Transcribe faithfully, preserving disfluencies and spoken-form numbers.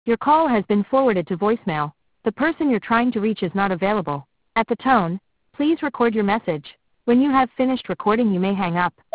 Your call has been forwarded to voicemail. The person you're trying to reach is not available. At the tone, please record your message. When you have finished recording, you may hang up.